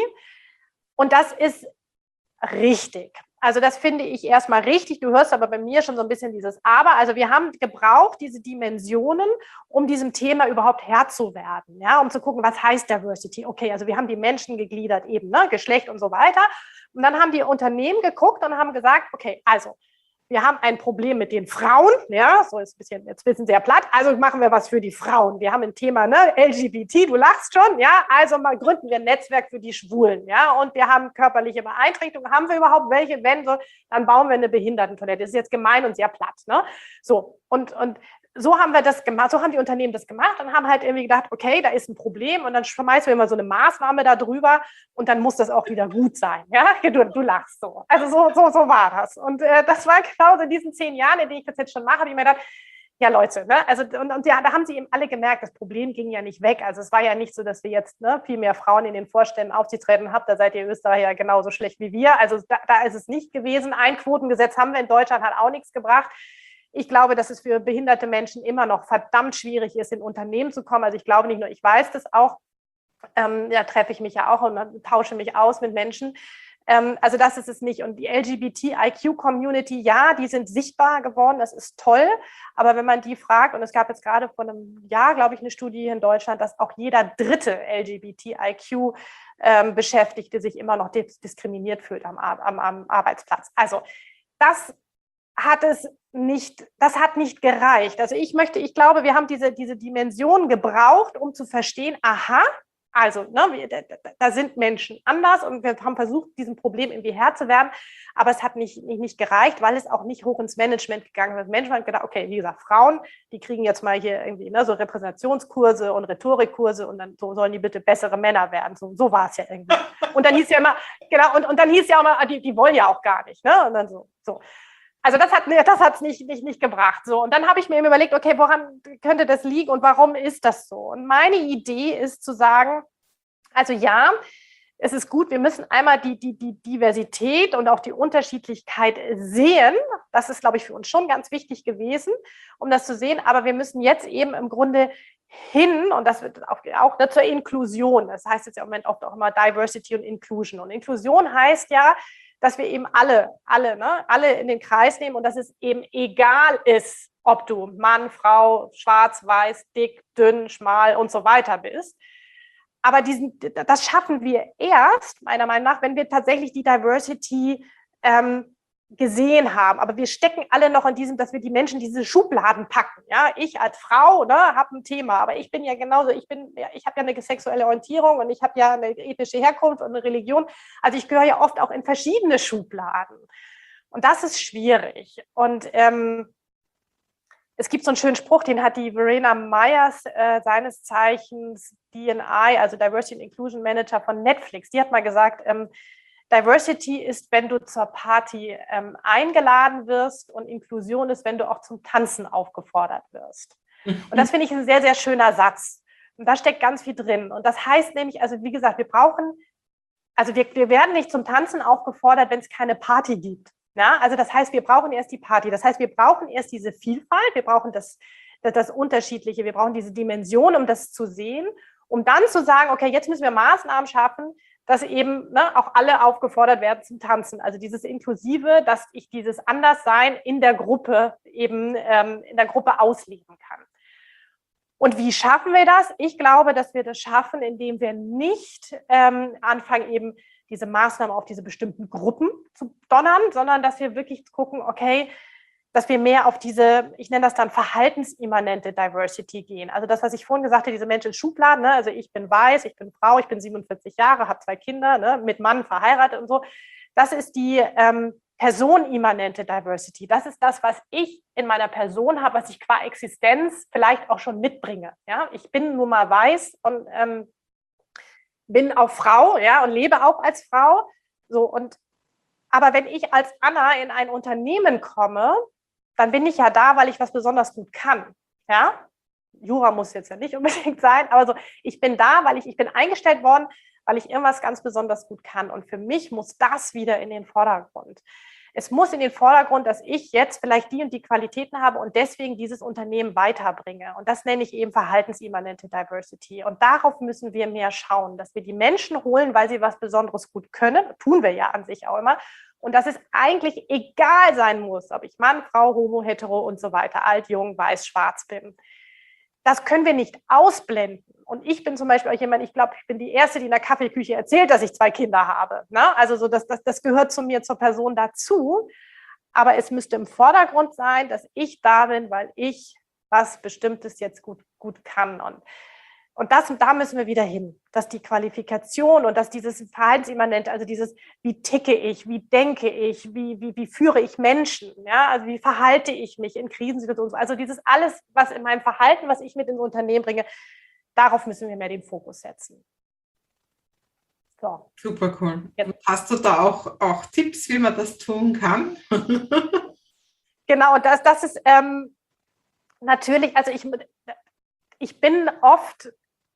Und das ist richtig. Also das finde ich erstmal richtig. Du hörst aber bei mir schon so ein bisschen dieses Aber. Also wir haben gebraucht diese Dimensionen, um diesem Thema überhaupt Herr zu werden, ja, um zu gucken, was heißt Diversity. Okay, also wir haben die Menschen gegliedert eben, ne, Geschlecht und so weiter. Und dann haben die Unternehmen geguckt und haben gesagt, okay, also wir haben ein Problem mit den Frauen, ja, so ist ein bisschen, jetzt wissen sehr platt, also machen wir was für die Frauen. Wir haben ein Thema, ne, L G B T, du lachst schon, ja, also mal gründen wir ein Netzwerk für die Schwulen, ja, und wir haben körperliche Beeinträchtigungen, haben wir überhaupt welche, wenn so, dann bauen wir eine Behindertentoilette. Das ist jetzt gemein und sehr platt, ne, so, und, und so haben wir das gemacht, so haben die Unternehmen das gemacht und haben halt irgendwie gedacht, okay, da ist ein Problem und dann schmeißen wir mal so eine Maßnahme da drüber und dann muss das auch wieder gut sein, ja, du, du lachst so. Also so, so, so war das. Und äh, das war genau so in diesen zehn Jahren, in denen ich das jetzt schon mache, habe ich mir gedacht, ja Leute, ne, also und, und ja, da haben sie eben alle gemerkt, das Problem ging ja nicht weg. Also es war ja nicht so, dass wir jetzt ne, viel mehr Frauen in den Vorständen aufzutreten habt, da seid ihr Österreicher genauso schlecht wie wir. Also da, da ist es nicht gewesen. Ein Quotengesetz haben wir in Deutschland, hat auch nichts gebracht. Ich glaube, dass es für behinderte Menschen immer noch verdammt schwierig ist, in Unternehmen zu kommen. Also ich glaube nicht nur, ich weiß das auch, ähm, da treffe ich mich ja auch und tausche mich aus mit Menschen. Ähm, also das ist es nicht. Und die L G B T I Q-Community, ja, die sind sichtbar geworden, das ist toll. Aber wenn man die fragt, und es gab jetzt gerade vor einem Jahr, glaube ich, eine Studie hier in Deutschland, dass auch jeder dritte L G B T I Q-Beschäftigte ähm, sich immer noch diskriminiert fühlt am, am, am Arbeitsplatz. Also das hat es nicht, das hat nicht gereicht. Also ich möchte, ich glaube, wir haben diese, diese Dimension gebraucht, um zu verstehen, aha, also ne, da, da sind Menschen anders und wir haben versucht, diesem Problem irgendwie Herr zu werden, aber es hat nicht, nicht, nicht gereicht, weil es auch nicht hoch ins Management gegangen ist. Das Management hat gedacht, okay, wie gesagt, Frauen, die kriegen jetzt mal hier irgendwie ne, so Repräsentationskurse und Rhetorikkurse und dann so sollen die bitte bessere Männer werden. So, so war es ja irgendwie. Und dann hieß ja immer, genau, und, und dann hieß ja auch mal, die, die wollen ja auch gar nicht, ne? Und dann so, so. Also das hat das hat's nicht, nicht, nicht gebracht. So. Und dann habe ich mir eben überlegt, okay, woran könnte das liegen und warum ist das so? Und meine Idee ist zu sagen, also ja, es ist gut, wir müssen einmal die, die, die Diversität und auch die Unterschiedlichkeit sehen. Das ist, glaube ich, für uns schon ganz wichtig gewesen, um das zu sehen. Aber wir müssen jetzt eben im Grunde hin, und das wird auch, auch zur Inklusion. Das heißt jetzt im Moment oft auch immer Diversity und Inclusion. Und Inklusion heißt ja, dass wir eben alle, alle, ne, alle in den Kreis nehmen und dass es eben egal ist, ob du Mann, Frau, schwarz, weiß, dick, dünn, schmal und so weiter bist. Aber diesen, das schaffen wir erst, meiner Meinung nach, wenn wir tatsächlich die Diversity ähm, gesehen haben. Aber wir stecken alle noch in diesem, dass wir die Menschen in diese Schubladen packen. Ja, ich als Frau ne, habe ein Thema, aber ich bin ja genauso, ich bin, ja, ich habe ja eine sexuelle Orientierung und ich habe ja eine ethnische Herkunft und eine Religion. Also ich gehöre ja oft auch in verschiedene Schubladen. Und das ist schwierig. Und ähm, es gibt so einen schönen Spruch, den hat die Verena Myers, äh, seines Zeichens D and I, also Diversity and Inclusion Manager von Netflix, die hat mal gesagt, ähm, Diversity ist, wenn du zur Party ähm, eingeladen wirst und Inklusion ist, wenn du auch zum Tanzen aufgefordert wirst. Und das finde ich ein sehr, sehr schöner Satz. Und da steckt ganz viel drin. Und das heißt nämlich, also wie gesagt, wir brauchen, also wir, wir werden nicht zum Tanzen aufgefordert, wenn es keine Party gibt. Ja, also das heißt, wir brauchen erst die Party. Das heißt, wir brauchen erst diese Vielfalt, wir brauchen das, das, das Unterschiedliche, wir brauchen diese Dimension, um das zu sehen, um dann zu sagen, okay, jetzt müssen wir Maßnahmen schaffen, dass eben ne, auch alle aufgefordert werden zum Tanzen. Also dieses Inklusive, dass ich dieses Anderssein in der Gruppe eben ähm, in der Gruppe ausleben kann. Und wie schaffen wir das? Ich glaube, dass wir das schaffen, indem wir nicht ähm, anfangen, eben diese Maßnahmen auf diese bestimmten Gruppen zu donnern, sondern dass wir wirklich gucken, okay, dass wir mehr auf diese, ich nenne das dann verhaltensimmanente Diversity gehen. Also das, was ich vorhin gesagt habe, diese Menschen in Schubladen, ne? Also ich bin weiß, ich bin Frau, ich bin siebenundvierzig Jahre, habe zwei Kinder, ne? Mit Mann verheiratet und so. Das ist die ähm, personimmanente Diversity. Das ist das, was ich in meiner Person habe, was ich qua Existenz vielleicht auch schon mitbringe. Ja? Ich bin nun mal weiß und ähm, bin auch Frau, ja, und lebe auch als Frau. So, und aber wenn ich als Anna in ein Unternehmen komme, dann bin ich ja da, weil ich was besonders gut kann. Ja? Jura muss jetzt ja nicht unbedingt sein, aber so, ich bin da, weil ich, ich bin eingestellt worden, weil ich irgendwas ganz besonders gut kann. Und für mich muss das wieder in den Vordergrund. Es muss in den Vordergrund, dass ich jetzt vielleicht die und die Qualitäten habe und deswegen dieses Unternehmen weiterbringe. Und das nenne ich eben verhaltensimmanente Diversity. Und darauf müssen wir mehr schauen, dass wir die Menschen holen, weil sie was Besonderes gut können. Tun wir ja an sich auch immer. Und dass es eigentlich egal sein muss, ob ich Mann, Frau, Homo, Hetero und so weiter, alt, jung, weiß, schwarz bin. Das können wir nicht ausblenden. Und ich bin zum Beispiel auch jemand, ich glaube, ich bin die Erste, die in der Kaffeeküche erzählt, dass ich zwei Kinder habe. Ne? Also so, das, das, das gehört zu mir, zur Person dazu. Aber es müsste im Vordergrund sein, dass ich da bin, weil ich was Bestimmtes jetzt gut, gut kann. Und, und das, da müssen wir wieder hin, dass die Qualifikation und dass dieses Verhaltensimmanente, also dieses, wie ticke ich, wie denke ich, wie, wie, wie führe ich Menschen, ja? Also wie verhalte ich mich in Krisensituationen, also dieses alles, was in meinem Verhalten, was ich mit ins Unternehmen bringe, darauf müssen wir mehr den Fokus setzen. So. Super cool. Jetzt. Hast du da auch, auch Tipps, wie man das tun kann? Genau, das, das ist ähm, natürlich, also ich, ich bin oft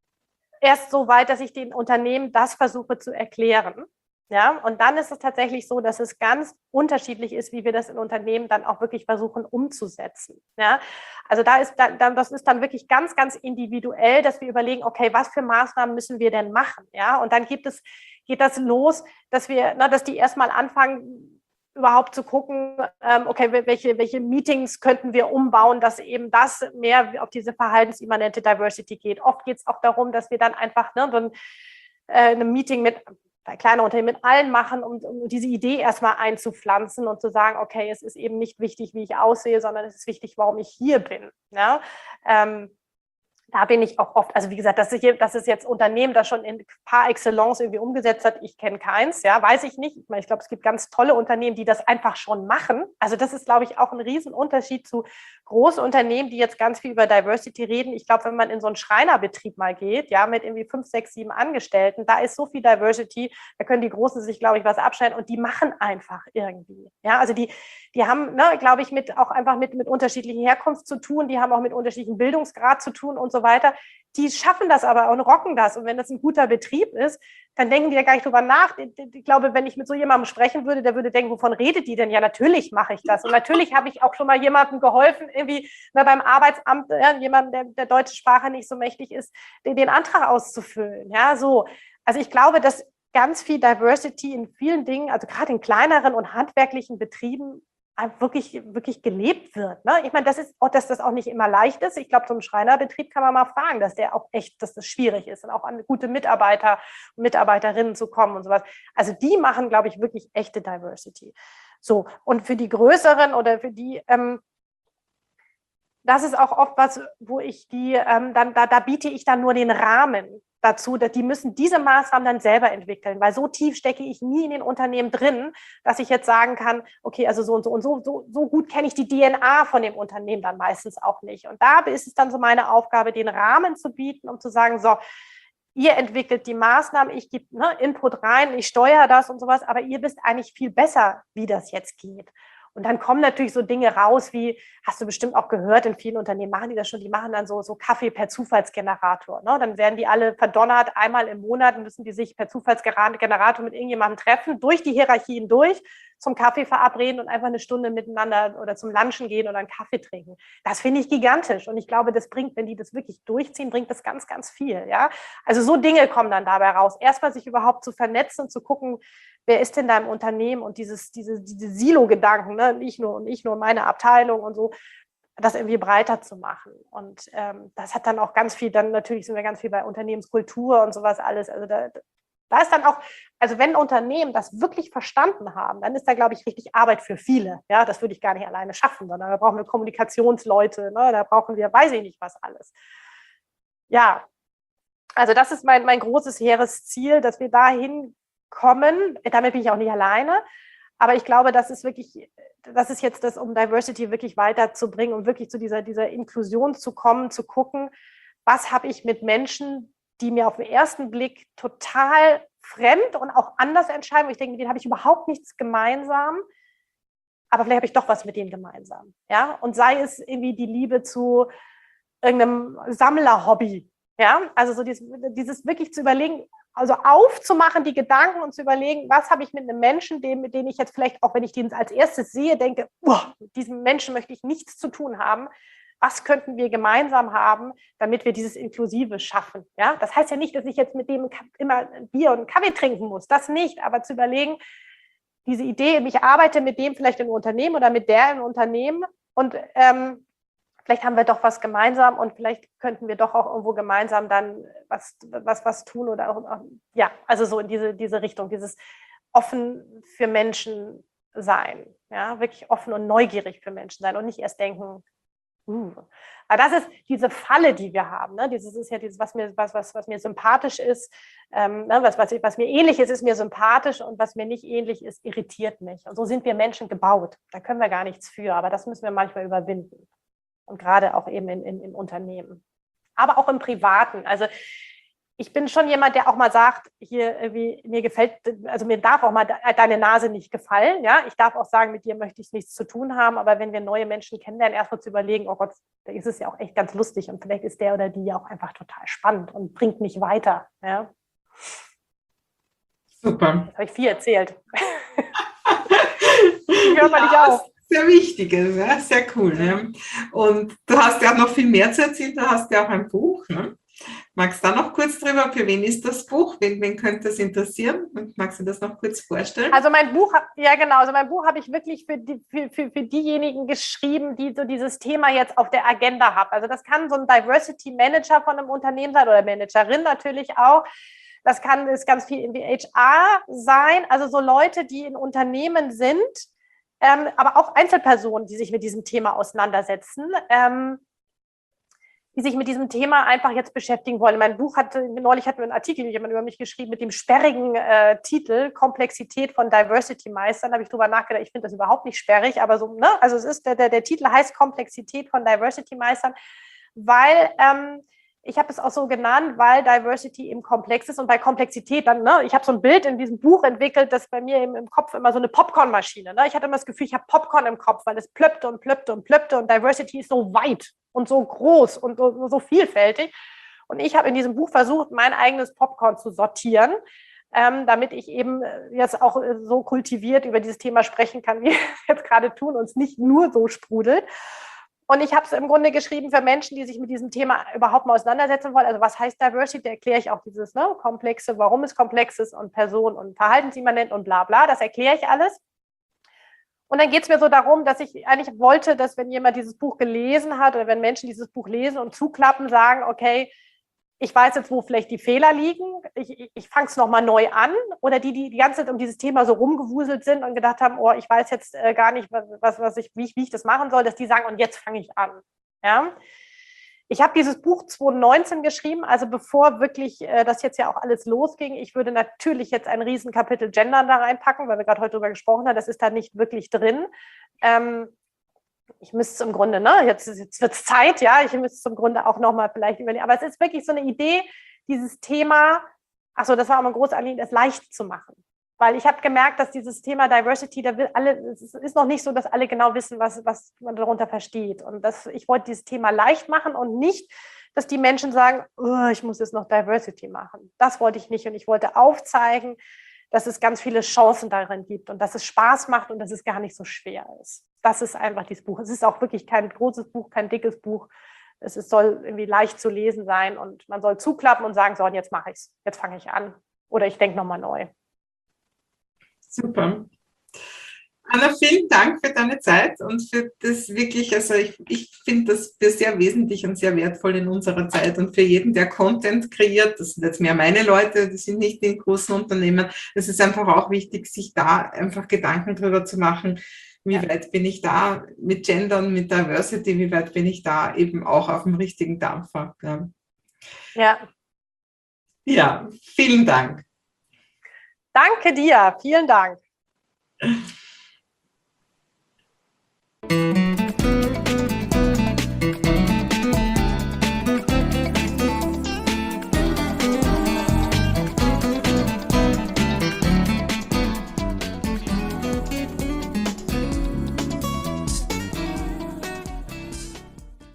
erst so weit, dass ich den Unternehmen das versuche zu erklären. Ja, und dann ist es tatsächlich so, dass es ganz unterschiedlich ist, wie wir das in Unternehmen dann auch wirklich versuchen umzusetzen. Ja, also da ist dann, das ist dann wirklich ganz, ganz individuell, dass wir überlegen, okay, was für Maßnahmen müssen wir denn machen? Ja, und dann gibt es, geht das los, dass wir, na, dass die erstmal anfangen, überhaupt zu gucken, ähm, okay, welche, welche Meetings könnten wir umbauen, dass eben das mehr auf diese verhaltensimmanente Diversity geht. Oft geht es auch darum, dass wir dann einfach ne, so ein, äh, ein Meeting mit bei kleinen Unternehmen mit allen machen, um, um diese Idee erstmal einzupflanzen und zu sagen, okay, es ist eben nicht wichtig, wie ich aussehe, sondern es ist wichtig, warum ich hier bin. Ja? Ähm, da bin ich auch oft, also wie gesagt, das ist, das ist jetzt Unternehmen, das schon in par excellence irgendwie umgesetzt hat. Ich kenne keins, ja, weiß ich nicht. Ich meine, ich glaube, es gibt ganz tolle Unternehmen, die das einfach schon machen. Also das ist, glaube ich, auch ein Riesenunterschied zu großen Unternehmen, die jetzt ganz viel über Diversity reden. Ich glaube, wenn man in so einen Schreinerbetrieb mal geht, ja, mit irgendwie fünf, sechs, sieben Angestellten, da ist so viel Diversity, da können die Großen sich, glaube ich, was abschneiden und die machen einfach irgendwie. Ja, also die, die haben, ne, glaube ich, mit auch einfach mit, mit unterschiedlichen Herkunft zu tun, die haben auch mit unterschiedlichen Bildungsgrad zu tun und so weiter. Die schaffen das aber und rocken das. Und wenn das ein guter Betrieb ist, dann denken die ja gar nicht drüber nach. Ich glaube, wenn ich mit so jemandem sprechen würde, der würde denken, wovon redet die denn? Ja, natürlich mache ich das. Und natürlich habe ich auch schon mal jemandem geholfen, irgendwie na, beim Arbeitsamt, ja, jemandem, der der deutsche Sprache nicht so mächtig ist, den, den Antrag auszufüllen. Ja, so. Also ich glaube, dass ganz viel Diversity in vielen Dingen, also gerade in kleineren und handwerklichen Betrieben, wirklich, wirklich gelebt wird. Ne? Ich meine, das ist auch, dass das auch nicht immer leicht ist. Ich glaube, so ein Schreinerbetrieb kann man mal fragen, dass der auch echt, dass das schwierig ist und auch an gute Mitarbeiter und Mitarbeiterinnen zu kommen und sowas. Also die machen, glaube ich, wirklich echte Diversity. So, und für die größeren oder für die, ähm, das ist auch oft was, wo ich die, ähm, dann, da, da biete ich dann nur den Rahmen dazu, dass die müssen diese Maßnahmen dann selber entwickeln, weil so tief stecke ich nie in den Unternehmen drin, dass ich jetzt sagen kann, okay, also so und so und so, so, so gut kenne ich die D N A von dem Unternehmen dann meistens auch nicht. Und da ist es dann so meine Aufgabe, den Rahmen zu bieten, um zu sagen, so, ihr entwickelt die Maßnahmen, ich gebe ne, Input rein, ich steuere das und sowas, aber ihr wisst eigentlich viel besser, wie das jetzt geht. Und dann kommen natürlich so Dinge raus wie, hast du bestimmt auch gehört, in vielen Unternehmen machen die das schon, die machen dann so, so Kaffee per Zufallsgenerator. Ne? Dann werden die alle verdonnert, einmal im Monat müssen die sich per Zufallsgenerator mit irgendjemandem treffen, durch die Hierarchien durch, zum Kaffee verabreden und einfach eine Stunde miteinander oder zum Lunchen gehen oder einen Kaffee trinken. Das finde ich gigantisch. Und ich glaube, das bringt, wenn die das wirklich durchziehen, bringt das ganz, ganz viel. Ja? Also so Dinge kommen dann dabei raus. Erstmal sich überhaupt zu vernetzen und zu gucken, wer ist denn da im Unternehmen und dieses, diese, diese Silo-Gedanken, ne? ich nur und ich nur meine Abteilung und so, das irgendwie breiter zu machen. Und ähm, das hat dann auch ganz viel, dann natürlich sind wir ganz viel bei Unternehmenskultur und sowas alles. Also da, da ist dann auch, also wenn Unternehmen das wirklich verstanden haben, dann ist da, glaube ich, richtig Arbeit für viele. Ja, das würde ich gar nicht alleine schaffen, sondern da brauchen wir Kommunikationsleute, ne? Da brauchen wir, weiß ich nicht was alles. Ja, also das ist mein, mein großes, hehres Ziel, dass wir dahin kommen. Damit bin ich auch nicht alleine. Aber ich glaube, das ist wirklich, das ist jetzt das, um Diversity wirklich weiterzubringen, um wirklich zu dieser, dieser Inklusion zu kommen, zu gucken, was habe ich mit Menschen, die mir auf den ersten Blick total fremd und auch anders erscheinen. Und ich denke, mit denen habe ich überhaupt nichts gemeinsam, aber vielleicht habe ich doch was mit denen gemeinsam. Ja? Und sei es irgendwie die Liebe zu irgendeinem Sammlerhobby. Ja? Also so dieses, dieses wirklich zu überlegen, also aufzumachen, die Gedanken und zu überlegen, was habe ich mit einem Menschen, dem, mit dem ich jetzt vielleicht, auch wenn ich den als erstes sehe, denke, uah, mit diesem Menschen möchte ich nichts zu tun haben. Was könnten wir gemeinsam haben, damit wir dieses Inklusive schaffen? Ja? Das heißt ja nicht, dass ich jetzt mit dem immer ein Bier und einen Kaffee trinken muss, das nicht, aber zu überlegen, diese Idee, ich arbeite mit dem vielleicht im Unternehmen oder mit der im Unternehmen und ähm, vielleicht haben wir doch was gemeinsam und vielleicht könnten wir doch auch irgendwo gemeinsam dann was, was, was tun oder auch, ja, also so in diese, diese Richtung, dieses offen für Menschen sein, ja, wirklich offen und neugierig für Menschen sein und nicht erst denken, uh. Aber das ist diese Falle, die wir haben, ne? Dieses ist ja dieses, was mir, was, was, was mir sympathisch ist, ähm, ne? was, was, was mir ähnlich ist, ist mir sympathisch und was mir nicht ähnlich ist, irritiert mich. Und so sind wir Menschen gebaut. Da können wir gar nichts für, aber das müssen wir manchmal überwinden. Und gerade auch eben in, in, im Unternehmen. Aber auch im Privaten. Also ich bin schon jemand, der auch mal sagt, hier irgendwie, mir gefällt, also mir darf auch mal deine Nase nicht gefallen. Ja? Ich darf auch sagen, mit dir möchte ich nichts zu tun haben. Aber wenn wir neue Menschen kennenlernen, erstmal zu überlegen, oh Gott, da ist es ja auch echt ganz lustig. Und vielleicht ist der oder die ja auch einfach total spannend und bringt mich weiter. Ja? Super. Jetzt habe ich viel erzählt. Hört man nicht auf. Sehr Wichtiges, ja? Sehr cool. Ne? Und du hast ja auch noch viel mehr zu erzählen, du hast ja auch ein Buch. Ne? Magst du da noch kurz drüber, für wen ist das Buch, wen, wen könnte das interessieren? Und magst du das noch kurz vorstellen? Also mein Buch, ja genau, also mein Buch habe ich wirklich für, die, für, für, für diejenigen geschrieben, die so dieses Thema jetzt auf der Agenda haben. Also das kann so ein Diversity Manager von einem Unternehmen sein oder Managerin natürlich auch. Das kann ist ganz viel in H R sein, also so Leute, die in Unternehmen sind, Ähm, aber auch Einzelpersonen, die sich mit diesem Thema auseinandersetzen, ähm, die sich mit diesem Thema einfach jetzt beschäftigen wollen. Mein Buch hatte, neulich hat mir ein Artikel jemand über mich geschrieben mit dem sperrigen äh, Titel Komplexität von Diversity-Meistern. Da habe ich drüber nachgedacht, ich finde das überhaupt nicht sperrig, aber so, ne? Also es ist, der, der, der Titel heißt Komplexität von Diversity-Meistern, weil ähm, ich habe es auch so genannt, weil Diversity eben komplex ist und bei Komplexität dann, ne, ich habe so ein Bild in diesem Buch entwickelt, das bei mir im, im Kopf immer so eine Popcornmaschine, ne? Ich hatte immer das Gefühl, ich habe Popcorn im Kopf, weil es plöppte und plöppte und plöppte und Diversity ist so weit und so groß und so, so vielfältig. Und ich habe in diesem Buch versucht, mein eigenes Popcorn zu sortieren, ähm, damit ich eben jetzt auch so kultiviert über dieses Thema sprechen kann, wie wir es jetzt gerade tun und es nicht nur so sprudelt. Und ich habe es im Grunde geschrieben für Menschen, die sich mit diesem Thema überhaupt mal auseinandersetzen wollen. Also was heißt Diversity? Da erkläre ich auch dieses ne, Komplexe, warum es komplex ist und Person und verhaltensimmanent und bla bla. Das erkläre ich alles. Und dann geht es mir so darum, dass ich eigentlich wollte, dass wenn jemand dieses Buch gelesen hat oder wenn Menschen dieses Buch lesen und zuklappen, sagen, okay, ich weiß jetzt, wo vielleicht die Fehler liegen, ich, ich, ich fange es nochmal neu an. Oder die, die die ganze Zeit um dieses Thema so rumgewuselt sind und gedacht haben, oh, ich weiß jetzt äh, gar nicht, was, was ich, wie, ich, wie ich das machen soll, dass die sagen, und jetzt fange ich an. Ja? Ich habe dieses Buch zwanzig neunzehn geschrieben, also bevor wirklich äh, das jetzt ja auch alles losging. Ich würde natürlich jetzt ein Riesenkapitel Gender da reinpacken, weil wir gerade heute darüber gesprochen haben, das ist da nicht wirklich drin. Ähm, Ich müsste es im Grunde, ne, jetzt, jetzt wird es Zeit, ja, ich müsste es im Grunde auch nochmal vielleicht überlegen. Aber es ist wirklich so eine Idee, dieses Thema, achso, das war auch ein großes Anliegen, das leicht zu machen. Weil ich habe gemerkt, dass dieses Thema Diversity, da will alle, es ist noch nicht so, dass alle genau wissen, was, was man darunter versteht. Und das, ich wollte dieses Thema leicht machen und nicht, dass die Menschen sagen, oh, ich muss jetzt noch Diversity machen. Das wollte ich nicht. Und ich wollte aufzeigen, dass es ganz viele Chancen darin gibt und dass es Spaß macht und dass es gar nicht so schwer ist. Das ist einfach dieses Buch. Es ist auch wirklich kein großes Buch, kein dickes Buch. Es ist, soll irgendwie leicht zu lesen sein und man soll zuklappen und sagen, so, und jetzt mache ich es, jetzt fange ich an oder ich denke nochmal neu. Super. Anna, vielen Dank für deine Zeit und für das wirklich, also ich, ich finde das für sehr wesentlich und sehr wertvoll in unserer Zeit und für jeden, der Content kreiert, das sind jetzt mehr meine Leute, die sind nicht in großen Unternehmen, es ist einfach auch wichtig, sich da einfach Gedanken drüber zu machen, wie weit bin ich da mit Gendern, mit Diversity, wie weit bin ich da eben auch auf dem richtigen Dampfer. Ja, ja. Ja, vielen Dank. Danke dir, vielen Dank.